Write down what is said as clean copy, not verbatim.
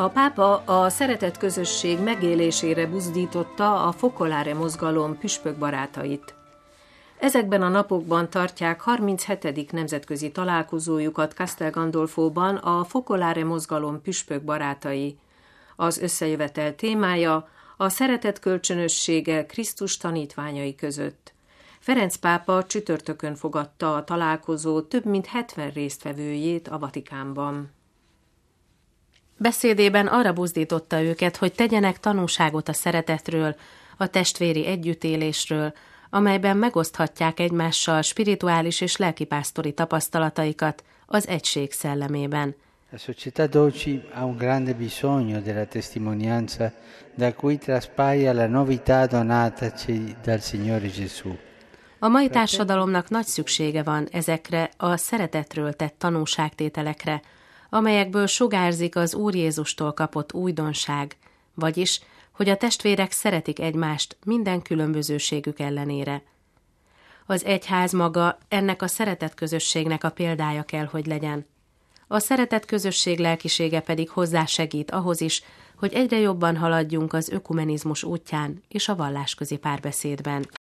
A pápa a szeretet közösség megélésére buzdította a Focolare mozgalom püspökbarátait. Ezekben a napokban tartják 37. nemzetközi találkozójukat Castel Gandolfóban a Focolare mozgalom püspökbarátai. Az összejövetel témája a szeretet kölcsönössége Krisztus tanítványai között. Ferenc pápa csütörtökön fogadta a találkozó több mint 70 résztvevőjét a Vatikánban. Beszédében arra buzdította őket, hogy tegyenek tanúságot a szeretetről, a testvéri együttélésről, amelyben megoszthatják egymással spirituális és lelkipásztori tapasztalataikat az egység szellemében. La società d'oggi ha un grande bisogno della testimonianza da cui traspaia la novità donataci dal Signore Gesù. A mai társadalomnak nagy szüksége van ezekre a szeretetről tett tanúságtételekre, amelyekből sugárzik az Úr Jézustól kapott újdonság, vagyis, hogy a testvérek szeretik egymást minden különbözőségük ellenére. Az egyház maga ennek a szeretetközösségnek a példája kell, hogy legyen. A szeretetközösség lelkisége pedig hozzásegít ahhoz is, hogy egyre jobban haladjunk az ökumenizmus útján és a vallásközi párbeszédben.